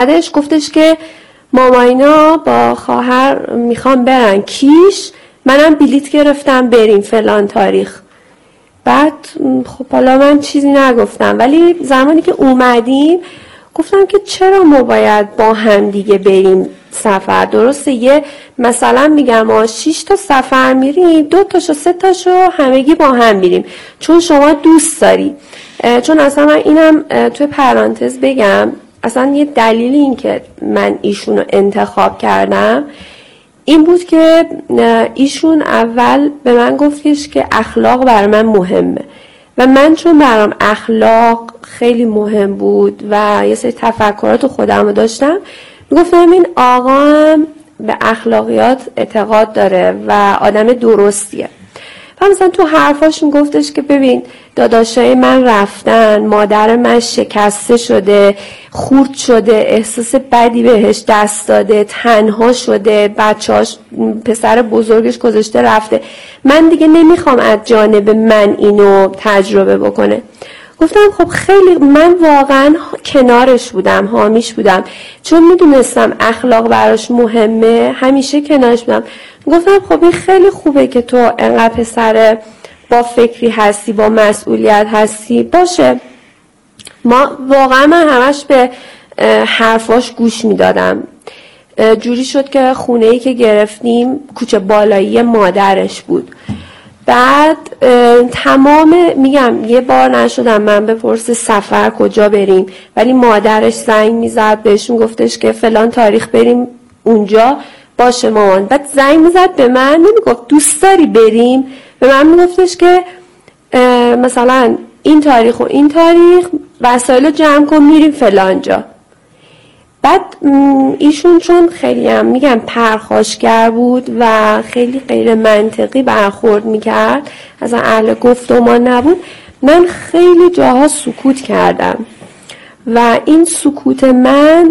بعدش گفتش که ماماینا با خواهر میخوام برن کیش، منم بلیت گرفتم بریم فلان تاریخ. بعد خب حالا من چیزی نگفتم، ولی زمانی که اومدیم گفتم که چرا ما باید با هم دیگه بریم سفر؟ درسته یه مثلا میگم 6 تا سفر میریم، 2 تاشو 3 تاشو همگی با هم میریم چون شما دوست داری. چون اصلا من اینم توی پرانتز بگم، اصلا یه دلیل این که من ایشونو انتخاب کردم این بود که ایشون اول به من گفتش که اخلاق برای من مهمه و من چون برام اخلاق خیلی مهم بود و یه سری تفکرات خودم رو داشتم، میگفتم این آقا هم به اخلاقیات اعتقاد داره و آدم درستیه. و مثلا تو حرفاش میگفتش که ببین داداشای من رفتن، مادر من شکسته شده، خورد شده، احساس بدی بهش دست داده، تنها شده، بچه‌اش پسر بزرگش گذاشته رفته، من دیگه نمیخوام از جانب من اینو تجربه بکنه. گفتم خب خیلی من واقعا کنارش بودم، حامیش بودم، چون میدونستم اخلاق براش مهمه، همیشه کنارش بودم. گفتم خب این خیلی خوبه که تو انقدر پسر با فکری هستی، با مسئولیت هستی، باشه. ما واقعا من همش به حرفاش گوش میدادم. جوری شد که خونه‌ای که گرفتیم کوچه بالایی مادرش بود. بعد تمام میگم یه بار نشدم من بپرس سفر کجا بریم، ولی مادرش زنگ میزد بهش میگفتش که فلان تاریخ بریم اونجا، باشه مامان. بعد زنگ میزد به من، نمیگفت دوست داری بریم، به من میگفتش که مثلا این تاریخ و این تاریخ وسایل جمع کن میریم فلان جا. بعد ایشون چون خیلی هم میگم پرخاشگر بود و خیلی غیر منطقی برخورد میکرد، اصلا اهل گفتمان نبود، من خیلی جاها سکوت کردم و این سکوت من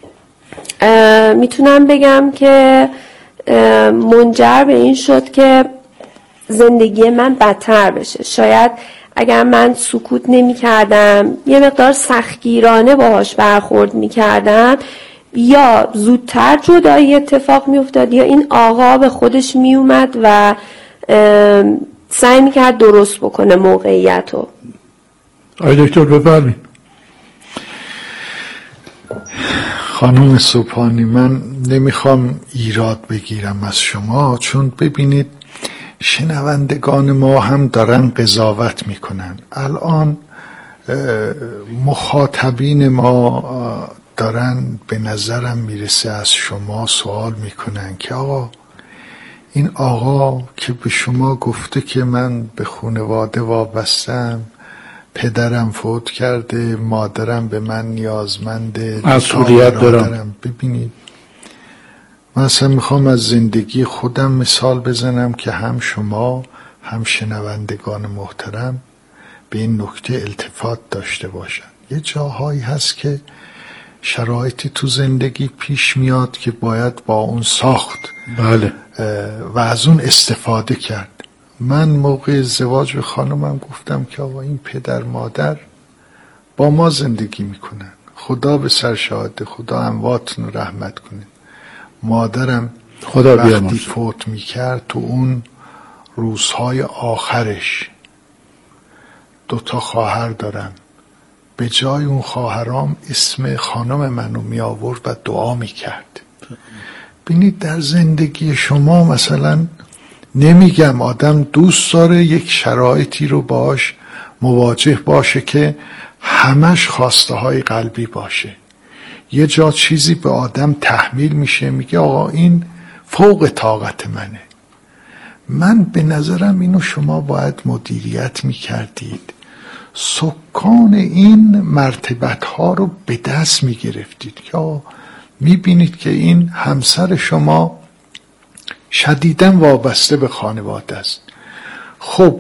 میتونم بگم که منجر به این شد که زندگی من بدتر بشه. شاید اگر من سکوت نمی کردم، یه مقدار سختگیرانه باهاش برخورد می کردم، یا زودتر جدایی اتفاق می افتاد یا این آقا به خودش می اومد و سعی می کرد درست بکنه موقعیت رو. آقای دکتر بفرمایید. خانم سبحانی، من نمیخوام ایراد بگیرم از شما، چون ببینید شنوندگان ما هم دارن قضاوت میکنن. الان مخاطبین ما دارن به نظرم میرسه از شما سوال میکنن که آقا این آقا که به شما گفته که من به خانواده وابستم، پدرم فوت کرده، مادرم به من نیازمنده، مسئولیت دارم. ببینید من اصلا میخوام از زندگی خودم مثال بزنم که هم شما هم شنوندگان محترم به این نکته التفات داشته باشن. یه جاهایی هست که شرایطی تو زندگی پیش میاد که باید با اون ساخت بله و از اون استفاده کرد. من موقع ازدواج به خانمم گفتم که آقا این پدر مادر با ما زندگی میکنن، خدا به سر شهاده، خدا امواتون رحمت کنه. مادرم وقتی فوت میکرد تو اون روزهای آخرش 2 خواهر دارم، به جای اون خواهرام اسم خانم منو می آورد و دعا میکرد. ببینید در زندگی شما مثلا نمیگم آدم دوست داره یک شرایطی رو باش مواجه باشه که همش خواسته های قلبی باشه، یه جا چیزی به آدم تحمیل میشه میگه آقا این فوق طاقت منه. من به نظرم اینو شما باید مدیریت میکردید، سکان این مرتبت ها رو به دست میگرفتید که میبینید که این همسر شما شدیداً وابسته به خانواده است. خب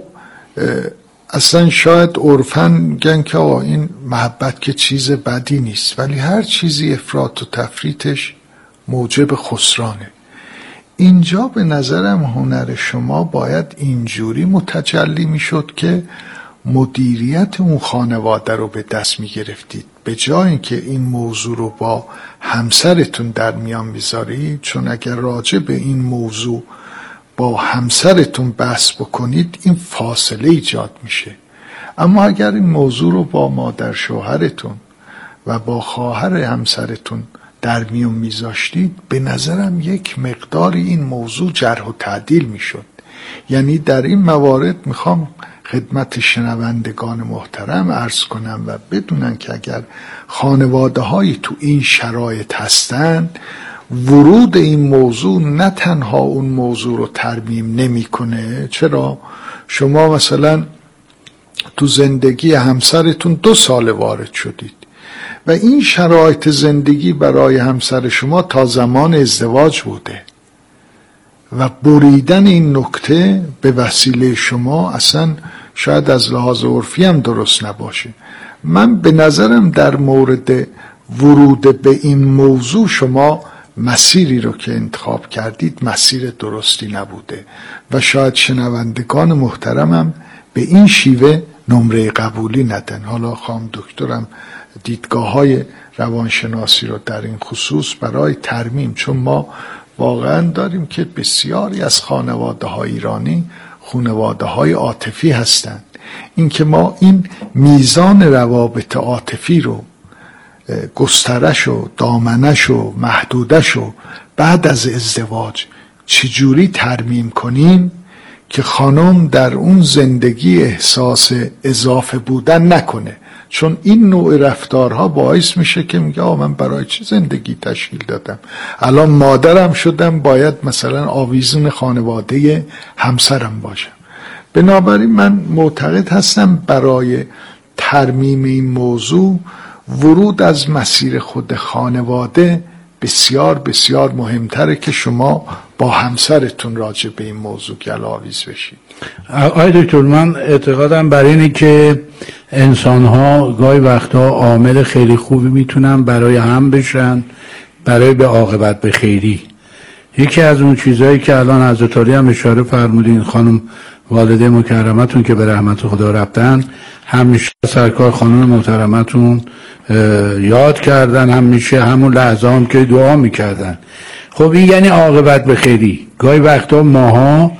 اصلا شاید عرفاً میگن که این محبت که چیز بدی نیست، ولی هر چیزی افراط و تفریطش موجب خسرانه. اینجا به نظرم هنر شما باید اینجوری متجلی میشد که مدیریت اون خانواده رو به دست میگرفتید. به جای اینکه این موضوع رو با همسرتون در میان میذارید، چون اگر راجع به این موضوع با همسرتون بحث بکنید این فاصله ایجاد میشه. اما اگر این موضوع رو با مادر شوهرتون و با خواهر همسرتون در میون میذاشتید، به نظرم یک مقداری این موضوع جرح و تعدیل میشد. یعنی در این موارد میخوام خدمت شنوندگان محترم عرض کنم و بدونن که اگر خانواده هایی تو این شرایط هستند، ورود این موضوع نه تنها اون موضوع رو ترمیم نمیکنه. چرا؟ شما مثلا تو زندگی همسرتون 2 سال وارد شدید و این شرایط زندگی برای همسر شما تا زمان ازدواج بوده و بریدن این نکته به وسیله شما اصلا شاید از لحاظ عرفی هم درست نباشه. من به نظرم در مورد ورود به این موضوع شما مسیری رو که انتخاب کردید مسیر درستی نبوده و شاید شنوندگان محترمم به این شیوه نمره قبولی ندن. حالا خانم دکترم دیدگاه‌های روانشناسی رو در این خصوص برای ترمیم، چون ما واقعا داریم که بسیاری از خانواده‌های ایرانی خانواده‌های عاطفی هستند. این که ما این میزان روابط عاطفی رو گسترش و دامنش و محدودش و بعد از ازدواج چجوری ترمیم کنیم که خانم در اون زندگی احساس اضافه بودن نکنه. چون این نوع رفتارها باعث میشه که میگه من برای چه زندگی تشکیل دادم، الان مادرم شدم، باید مثلا آویزون خانواده همسرم باشم. بنابراین من معتقد هستم برای ترمیم این موضوع ورود از مسیر خود خانواده بسیار بسیار مهمتره که شما با همسرتون راجع به این موضوع گلاویز بشید. آقای دکتر، من اعتقادم بر اینه که انسان‌ها گاهی وقتا عامل خیلی خوبی میتونن برای هم بشن، برای به عاقبت به خیری. یکی از اون چیزهایی که الان حضرت علی هم اشاره فرمودین، خانم والده مکرمتون که به رحمت خدا رفتن، همیشه سرکار خانم محترمتون یاد کردن، همیشه همون لحظه هم که دعا میکردن. خب این یعنی عاقبت به خیری. گاهی وقتا ماها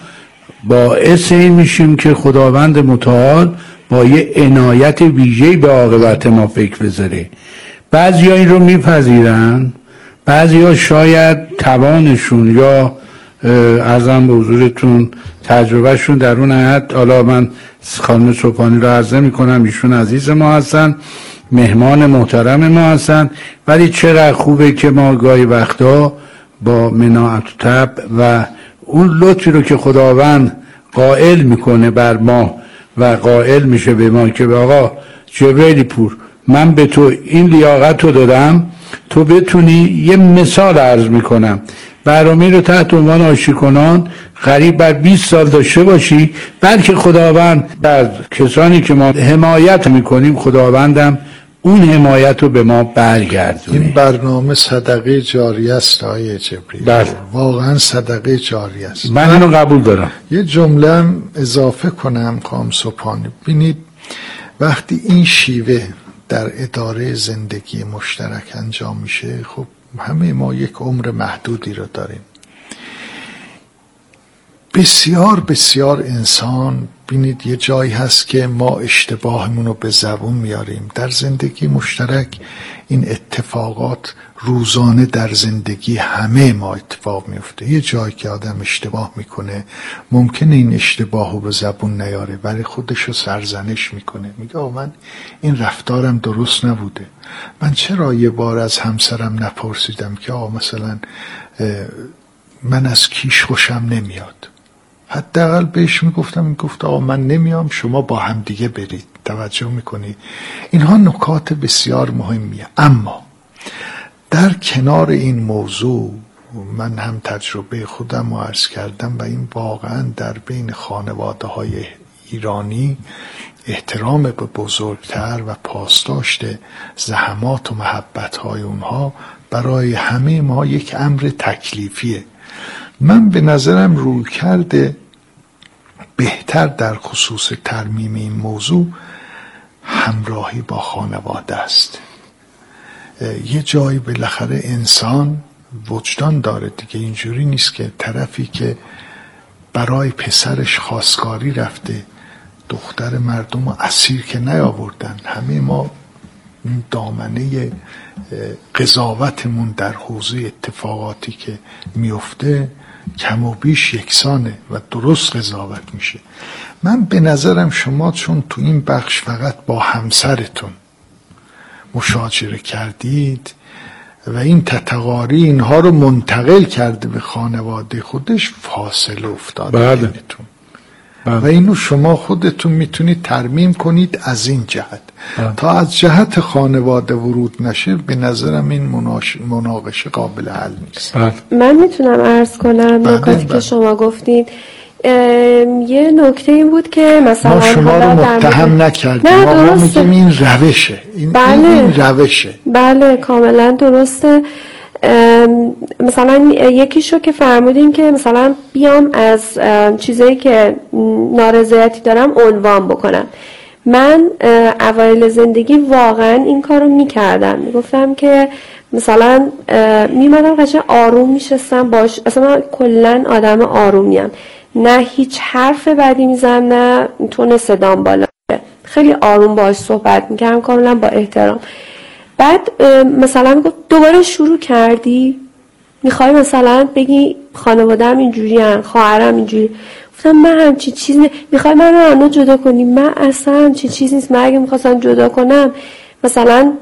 باعث این میشیم که خداوند متعال با یه عنایت ویژه‌ای به عاقبت ما فکر بذاره. بعضیا این رو میپذیرن، بعضیا شاید توانشون یا عرضم به حضورتون تجربهشون در اون حد. حالا من خانم صبحانی رو عرض میکنم، ایشون عزیز ما هستن، مهمان محترم ما هستن، ولی چقدر خوبه که ما گاهی وقتا با مناعت و طبع و اون لطفی رو که خداوند قائل میکنه بر ما و قائل میشه به ما که آقا جبریلی پور، من به تو این لیاقت رو دادم، تو بتونی. یه مثال عرض میکنم، برنامه رو تحت عنوان آشیکنان قریب بر 20 سال داشته باشی، بلکه خداوند بر کسانی که ما حمایت میکنیم خداوندم اون حمایت رو به ما برگردونه. این برنامه صدقه جاریه است آقای جبریل. بله. واقعا صدقه جاریه است. من اینو قبول دارم. یه جمله هم اضافه کنم خانم صبحانی. ببینید وقتی این شیوه در اداره زندگی مشترک انجام میشه، خب همه ما یک عمر محدودی رو داریم. بسیار بسیار انسان، ببینید یه جایی هست که ما اشتباهمون رو به زبون میاریم. در زندگی مشترک این اتفاقات روزانه در زندگی همه ما اتفاق میفته. یه جایی که آدم اشتباه میکنه، ممکنه این اشتباه رو به زبون نیاره ولی خودش رو سرزنش میکنه، میگه من این رفتارم درست نبوده، من چرا یه بار از همسرم نپرسیدم که مثلا من از کیش خوشم نمیاد. حداقل بهش میگفتم، گفت من نمیام، شما با هم دیگه برید. توجه میکنید؟ اینها نکات بسیار مهمیه. اما در کنار این موضوع من هم تجربه خودم رو عرض کردم و این واقعا در بین خانواده های ایرانی احترام به بزرگتر و پاسداشت زحمات و محبت های اونها برای همه ما یک امر تکلیفیه. من به نظرم روی کرده بهتر در خصوص ترمیم این موضوع همراهی با خانواده است. یه جایی بالاخره انسان وجدان داره دیگه. اینجوری نیست که طرفی که برای پسرش خواستگاری رفته دختر مردم رو اسیر که نیاوردن. همه ما این دامنه قضاوتمون در حوزه اتفاقاتی که میفته کم و بیش یکسانه و درست قضاوت میشه. من به نظرم شما چون تو این بخش فقط با همسرتون مشاجره کردید و این تتقاری اینها رو منتقل کرده به خانواده خودش، فاصله افتاده بینتون. و اینو شما خودتون میتونید ترمیم کنید از این جهت. تا از جهت خانواده ورود نشه به نظرم این مناقشه قابل حل نیست. من میتونم عرض کنم نکاتی که شما گفتید. یه نکته این بود که مثلا ما شما رو متهم نکردیم، ما میگیم این روشه، این روشه. بله کاملا درسته. مثلا یکیشو که فرمودین که مثلا بیام از چیزایی که نارضایتی دارم عنوان بکنم. من اوایل زندگی واقعا این کارو میکردم، میگفتم که مثلا میمدم قشنگ آروم میشستم باش. اصلا من کلن آدم آرومیم، نه هیچ حرف بدی میزنم نه تون صدام بالا، خیلی آروم باش صحبت میکردم کاملا با احترام. بعد مثلا میگفت دوباره شروع کردی، میخوای مثلا بگی خانواده‌ام اینجوریان، خواهرم اینجوری. گفتم من همچی چیزی میخوای من رو انا جدا کنی؟ من اصلا همچی چیزی نیست. من اگه میخواستم جدا کنم مثلا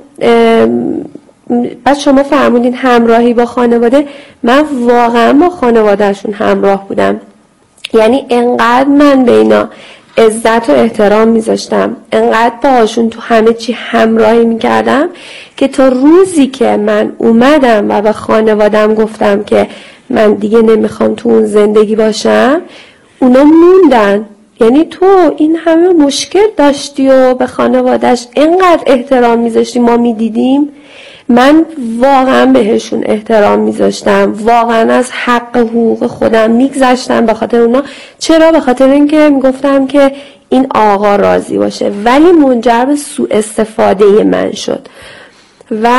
بعد شما فرمودین همراهی با خانواده، من واقعا با خانوادهشون همراه بودم. یعنی انقدر من به اینا عزت و احترام میذاشتم، انقدر باهاشون تو همه چی همراهی میکردم که تا روزی که من اومدم و به خانوادم گفتم که من دیگه نمیخوام تو اون زندگی باشم، اونا موندن. یعنی تو این همه مشکل داشتی و به خانوادش اینقدر احترام میذاشتی، ما میدیدیم. من واقعا بهشون احترام میذاشتم، واقعا از حق حقوق خودم میگذشتم به خاطر اونا. چرا؟ به خاطر اینکه میگفتم که این آقا راضی باشه، ولی منجر به سوء استفاده من شد. و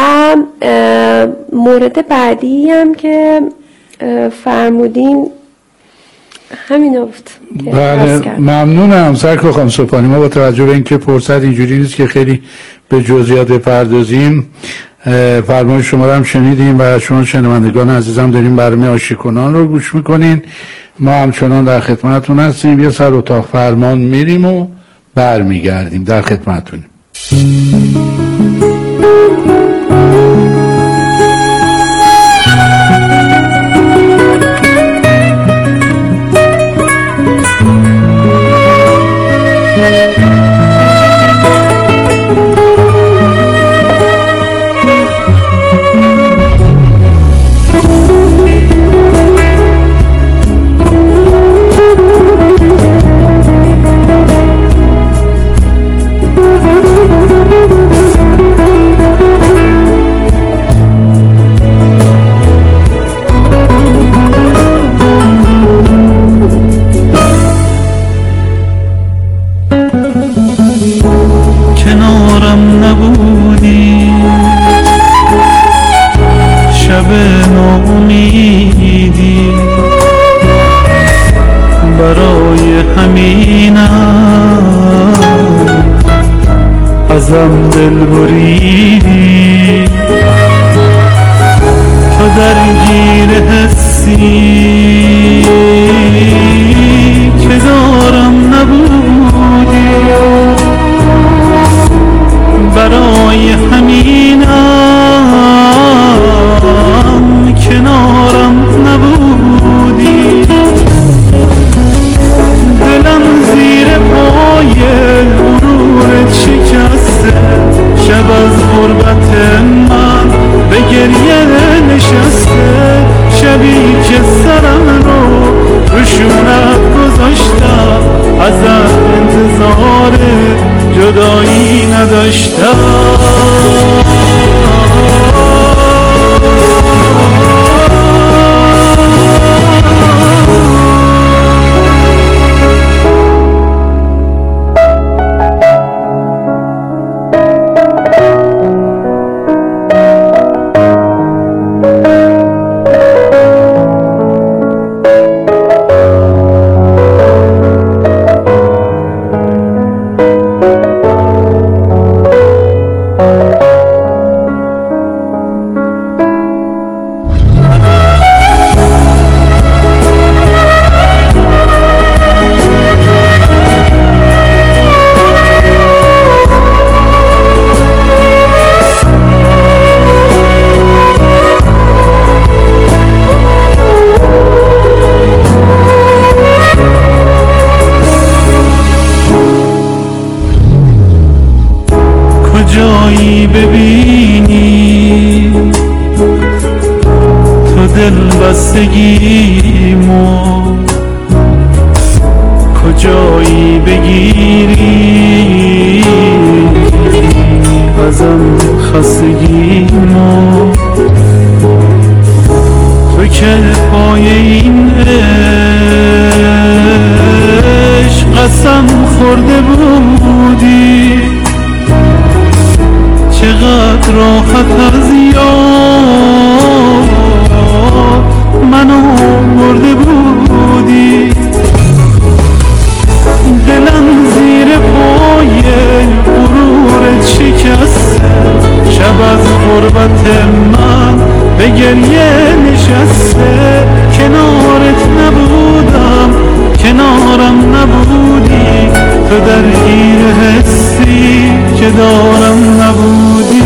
مورد بعدی هم که فرمودین همین بود. بله ممنونم سرکار خانم سبحانی. ما با توجه به اینکه فرصت اینجوری نیست که خیلی به جزئیات بپردازیم، فرمایش شما رو هم شنیدیم و شما شنوندگان عزیزم داریم برنامه عاشقانان رو گوش میکنین. ما همچنان در خدمتتون هستیم، یه سر اتاق فرمان میریم و برمیگردیم، در خدمتتونیم. ازم دل بریدی، تو درگیر حسی که دارم نبودی، برای همینم کنارم نبودی. دلم زیر پای غرورت شکسته، شب از غربت من به گریه نشسته، شبی که سرم رو شونت گذاشتم، ازت انتظار جدایی نداشتم. دلبستگیمو کجایی بگیری ازم خستگیمو تو که پای این عشق قسم خورده بودی چقدر راحت از یاد منو برده بودی دلم زیر پای غرورت شکسته شب از غربت من به گریه نشسته کنارت نبودم کنارم نبودی تو در این حسی که دارم نبودی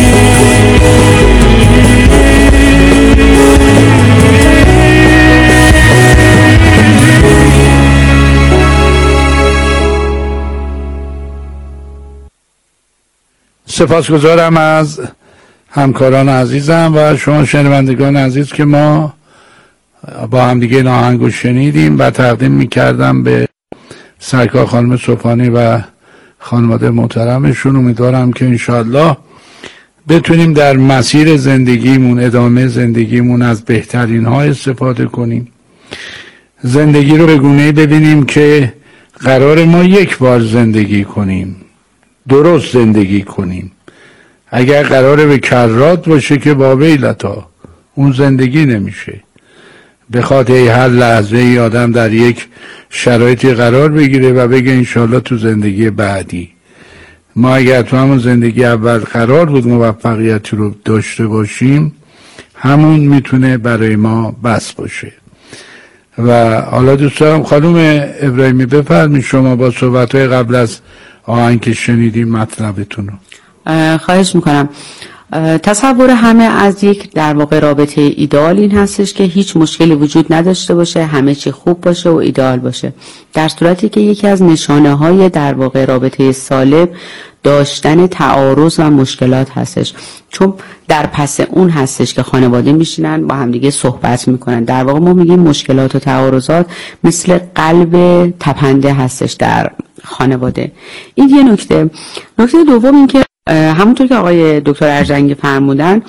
سپاسگزارم از همکاران عزیزم و شما شنوندگان عزیز که ما با همدیگه این آهنگو شنیدیم و تقدیم میکردم به سرکار خانم صبحانی و خانواده محترمشون. امیدوارم که انشاءالله بتونیم در مسیر زندگیمون ادامه زندگیمون از بهترین ها استفاده کنیم، زندگی رو به گونه‌ای ببینیم که قرار ما یک بار زندگی کنیم، درست زندگی کنیم. اگر قراره به کرات باشه که واویلتا اون زندگی نمیشه. بخواد هر لحظه ای آدم در یک شرایطی قرار بگیره و بگه انشالله تو زندگی بعدی. ما اگر تو همون زندگی اول قرار بود موفقیتی رو داشته باشیم همون میتونه برای ما بس باشه. و حالا دوست دارم خانم ابراهیمی بفرمایید شما با صحبت‌های قبل از آهنگ که شنیدیم مطلبتون رو. خواهش میکنم. تصور همه از یک در واقع رابطه ایدئال این هستش که هیچ مشکلی وجود نداشته باشه، همه چی خوب باشه و ایدئال باشه، در صورتی که یکی از نشانه های در واقع رابطه سالم داشتن تعارض و مشکلات هستش، چون در پس اون هستش که خانواده میشینن با همدیگه صحبت میکنن. در واقع ما میگیم مشکلات و تعارضات مثل قلب تپنده هستش در خانواده. این یه نکته. نکته دوم این که همونطور که آقای دکتر ارجنگی فرمودن،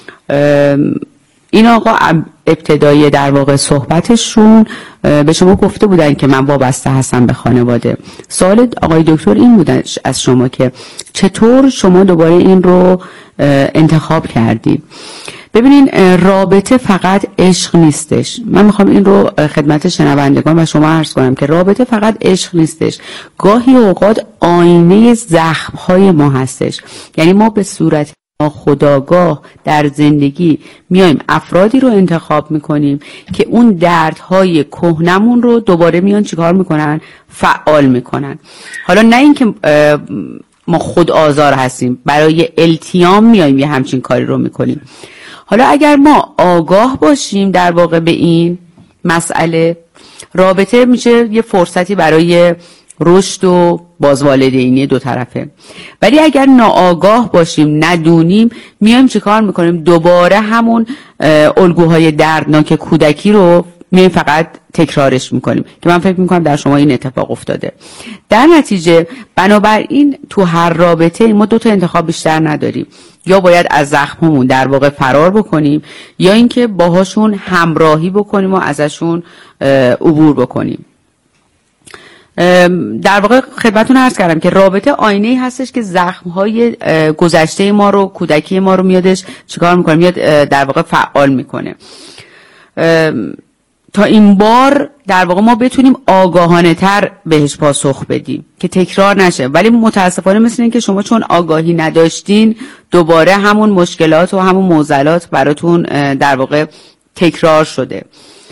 این آقا ابتدای در واقع صحبتشون به شما گفته بودن که من وابسته هستم به خانواده. سوال آقای دکتر این بودن از شما که چطور شما دوباره این رو انتخاب کردید. ببینین رابطه فقط عشق نیستش. من میخوام این رو خدمت شنوندگان و شما عرض کنم که رابطه فقط عشق نیستش، گاهی اوقات آینه زخم‌های ما هستش. یعنی ما به صورت خودآگاه در زندگی میایم افرادی رو انتخاب میکنیم که اون دردهای کهنمون رو دوباره میان چیکار میکنن؟ فعال میکنن. حالا نه اینکه ما خود آزار هستیم، برای التیام میایم یه همچین کاری رو میکنیم. حالا اگر ما آگاه باشیم در واقع به این مسئله، رابطه میشه یه فرصتی برای رشد و بازوالدینی دو طرفه. ولی اگر ناآگاه باشیم، ندونیم، میایم چیکار میکنیم؟ دوباره همون الگوهای دردناک کودکی رو میایم فقط تکرارش میکنیم که من فکر میکنم در شما این اتفاق افتاده. در نتیجه بنابراین تو هر رابطه ما دو تا انتخاب بیشتر نداریم، یا باید از زخممون در واقع فرار بکنیم یا اینکه باهاشون همراهی بکنیم و ازشون عبور بکنیم. در واقع خدمتتون عرض کردم که رابطه آینه‌ای هستش که زخم‌های گذشته ما رو، کودکی ما رو میادش چیکار میکنه؟ میاد در واقع فعال میکنه تا این بار در واقع ما بتونیم آگاهانه تر بهش پاسخ بدیم که تکرار نشه. ولی متاسفانه مثل این که شما چون آگاهی نداشتین دوباره همون مشکلات و همون معضلات براتون در واقع تکرار شده.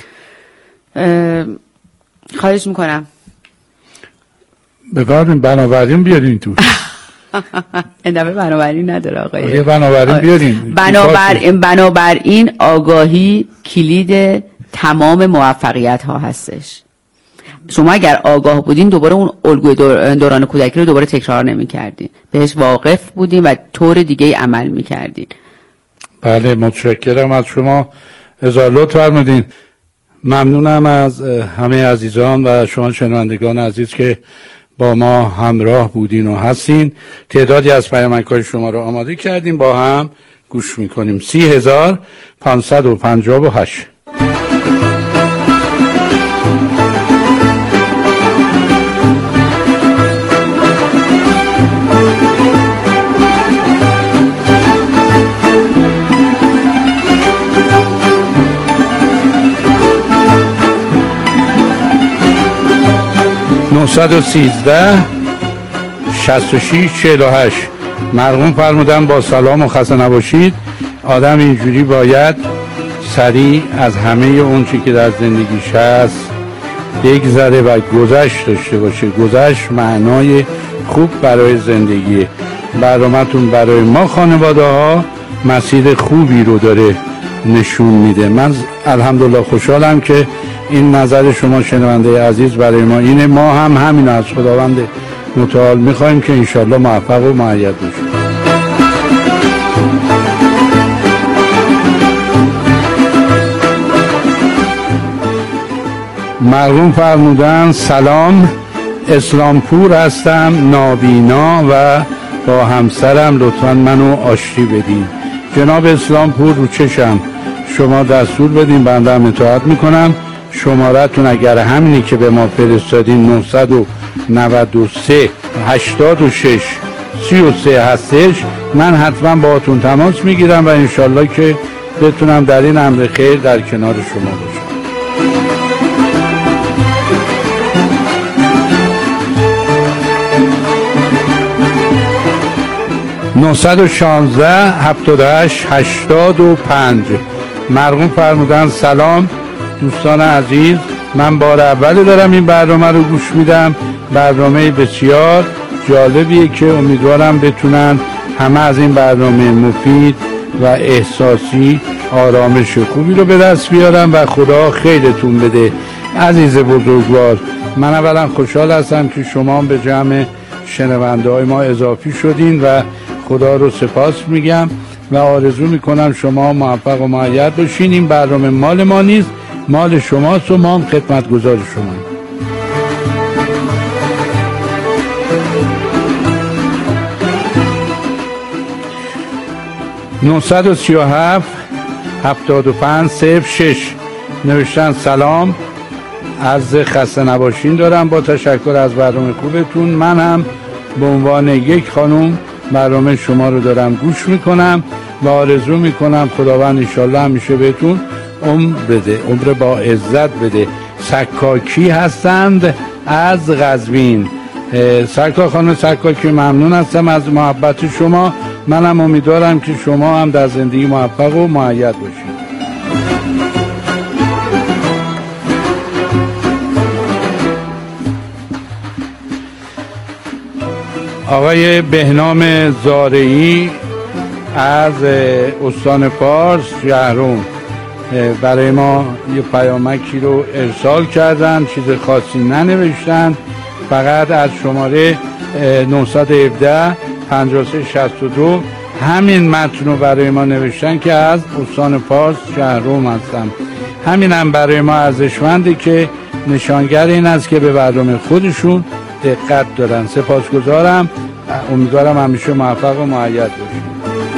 خواهش میکنم بفرمایید بنابراین بیارین تو. ادامه بنابراین نداره آقای. بنابراین بیارین. بنابراین آگاهی کلید تمام موفقیت ها هستش. شما اگر آگاه بودین دوباره اون الگوی دوران کودکی رو دوباره تکرار نمی کردین، بهش واقف بودین و طور دیگه عمل می کردین. بله متشکرم از شما. هزار لطف فرمودین. ممنونم از همه عزیزان و شما شنوندگان عزیز که با ما همراه بودین و هستین. تعدادی از پیامک‌های شما رو آماده کردیم، با هم گوش میکنیم. 30,558. (913) 66 48. مرحوم فرمودن با سلام و خسته نباشید. آدم اینجوری باید سریع از همه اون چی که در زندگیش هست بگذره و گذشت داشته باشه. گذشت معنای خوب برای زندگیه. برنامه‌تون برای ما خانواده ها مسیر خوبی رو داره نشون میده. من الحمدلله خوشحالم که این نظر شما شنونده عزیز برای ما اینه. ما هم همین از خداوند متعال میخوایم که انشالله موفق و مؤید بشیم. مرحوم فرمودن سلام، اسلامپور هستم، نابینا و با همسرم، لطفا منو آشتی بدین. جناب اسلامپور رو چشم، شما دستور بدین بنده هم اطاعت میکنم. شمارتون اگر همینی که به ما فرستادین 993 86 33 هستش، من حتما باهاتون تماس میگیرم و انشالله که بتونم در این امر خیر در کنار شما باشم. 916 78 85. مرحوم فرمودن سلام دوستان عزیز، من بار اول دارم این برنامه رو گوش میدم. برنامه بسیار جالبیه که امیدوارم بتونن همه از این برنامه مفید و احساسی آرامش خوبی رو به دست بیارن و خدا خیرتون بده. عزیز بزرگوار، من اولا خوشحال هستم که شما به جمع شنونده های ما اضافی شدین و خدا رو سپاس میگم و آرزو میکنم شما موفق و مؤید باشین. این برنامه مال ما نیست، مال شماست و ما هم خدمتگزار شماییم. 937 75 06 نوشتن سلام، عرض خسته نباشین دارم با تشکر از برنامه خوبتون. من هم به عنوان یک خانم برنامه شما رو دارم گوش میکنم و آرزو میکنم خداوند انشالله همیشه بهتون عمر بده، عمر با عزت بده. سکاکی هستند از قزوین. سرکار خانم سکاکی، ممنون هستم از محبت شما. منم امیدوارم که شما هم در زندگی موفق و مؤید باشید. آقای بهنام زارعی از استان فارس شهرام برای ما یه پیامکی رو ارسال کردن، چیز خاصی ننوشتن، فقط از شماره 917 5362 همین متن رو برای ما نوشتن که از استان فارس شهرام هستم. همین هم برای ما ارزشمنده که نشانگر این است که به برنامه خودشون دقت دارن. سپاسگزارم، امیدوارم همیشه موفق و مؤید باشید.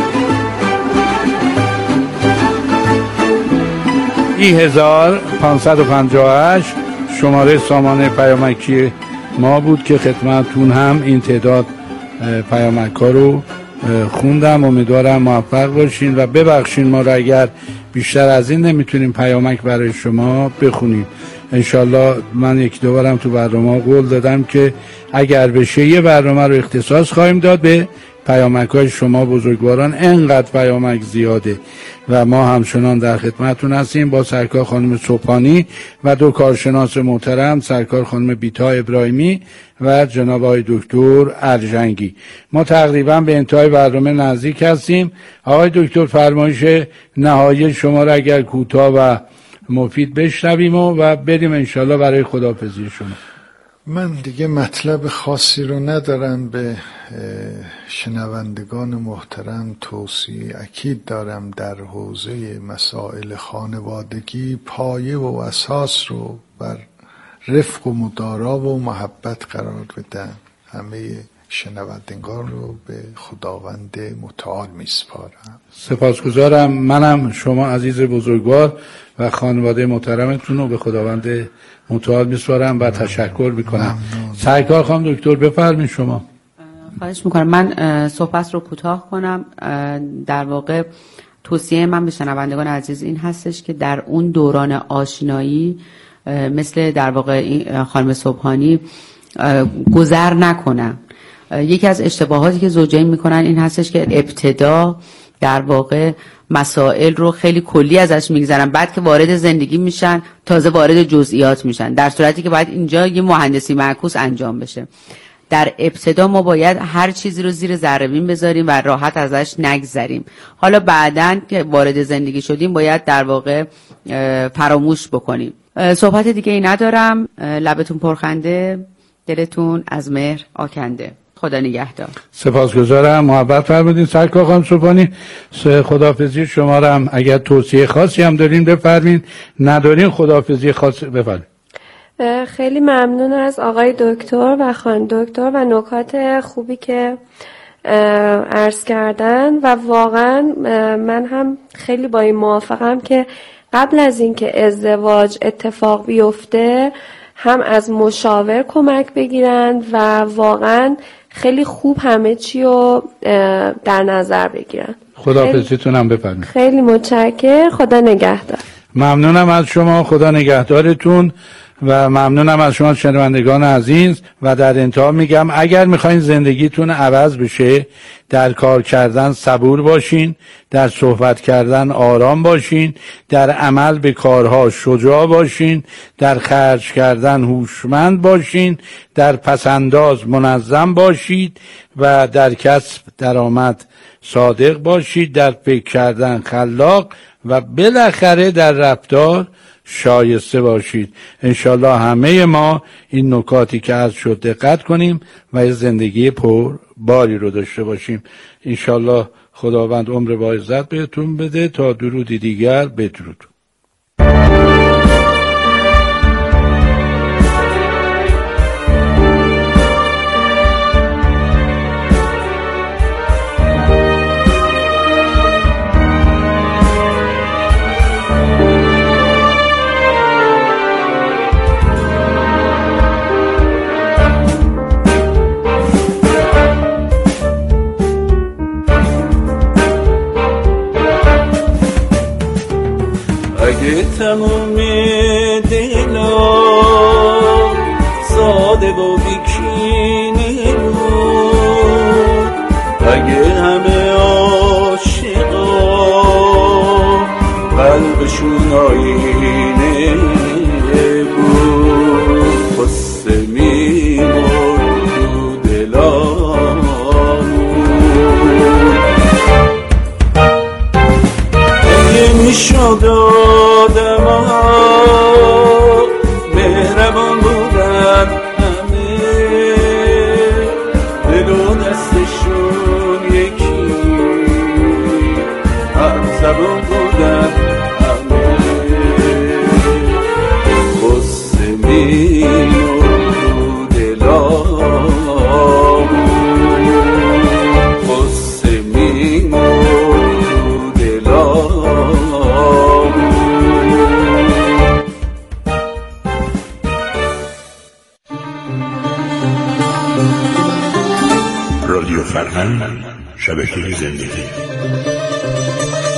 1558 شماره سامانه پیامکی ما بود که خدمتتون هم این تعداد پیامک ها رو خوندم. امیدوارم موفق باشین و ببخشین ما رو اگر بیشتر از این نمیتونیم پیامک برای شما بخونیم. انشالله من یک دو بارم تو برنامه قول دادم که اگر بشه یه برنامه رو اختصاص خواهیم داد به پیامک های شما بزرگواران. انقدر پیامک زیاده و ما همچنان در خدمتتون هستیم با سرکار خانم صبحانی و دو کارشناس محترم، سرکار خانم بیتا ابراهیمی و جناب آقای دکتر ارجنگی. ما تقریبا به انتهای برنامه نزدیک هستیم. آقای دکتر فرمایش نهایی شما را اگر کوتاه و مفید بشنویم و بریم انشالله برای خداحافظی شما. من دیگه مطلب خاصی رو ندارم. به شنوندگان محترم توصیه اکید دارم در حوزه مسائل خانوادگی پایه و اساس رو بر رفق و مدارا و محبت قرار بدن. همه شنوندگان رو به خداوند متعال میسپارم. سپاسگزارم. منم شما عزیز بزرگوار و خانواده محترمتون رو به خداوند متعال میسپارم و تشکر میکنم. سرکار خانم دکتر بفرمایید شما. خواهش میکنم. من صحبت رو کوتاه کنم. در واقع توصیه من به شنوندگان عزیز این هستش که در اون دوران آشنایی مثل در واقع این خانم صبحانی گذر نکنن. یکی از اشتباهاتی که زوجین میکنن این هستش که ابتدا در واقع مسائل رو خیلی کلی ازش میگذرن، بعد که وارد زندگی میشن تازه وارد جزئیات میشن، در صورتی که باید اینجا یه مهندسی معکوس انجام بشه. در ابتدا ما باید هر چیزی رو زیر ذره بین بذاریم و راحت ازش نگذریم. حالا بعداً که وارد زندگی شدیم باید در واقع فراموش بکنیم. صحبت دیگه ای ندارم. لبتون پرخنده، دلتون از مهر آکنده. خدا نگهدار. سپاسگزارم. محبت فرمودین سرکار خانم صبحانی. خداحافظی شما رو هم اگر توصیه خاصی هم دارین بفرمین، ندارین خداحافظی خاص بفرمین. خیلی ممنون از آقای دکتر و خانم دکتر و نکات خوبی که عرض کردن و واقعا من هم خیلی با این موافقم که قبل از اینکه ازدواج اتفاق بیفته هم از مشاور کمک بگیرن و واقعا خیلی خوب همه چی رو در نظر بگیرن. خداحافظیتون هم بفرمایید. خیلی متشکرم. خدا نگهدار. ممنونم از شما. خدا نگهدارتون و ممنونم از شما شنوندگان عزیز. و در انتها میگم اگر میخواین زندگیتون عوض بشه، در کار کردن صبور باشین، در صحبت کردن آرام باشین، در عمل به کارها شجاع باشین، در خرج کردن هوشمند باشین، در پسنداز منظم باشید و در کسب درآمد صادق باشید، در فکر کردن خلاق و بالاخره در رفتار شایسته باشید. انشالله همه ما این نکاتی که عرض شد دقت کنیم و زندگی پر باری رو داشته باشیم. انشالله خداوند عمر با عزت بهتون بده. تا درودی دیگر بدرود. تموم دلا ساده و بیکینه بود، اگه همه عاشقا قلبشون آینه بود، قصه میمرد تو دلامون. اگه میشد آدم ها مهربان بودن همه، دل و دستشون یکی هم زبون بودن همه، قصه میمرد تو دلامون، قصه میمرد تو دلامون. رادیو فرهنگ، شبکه زندگی.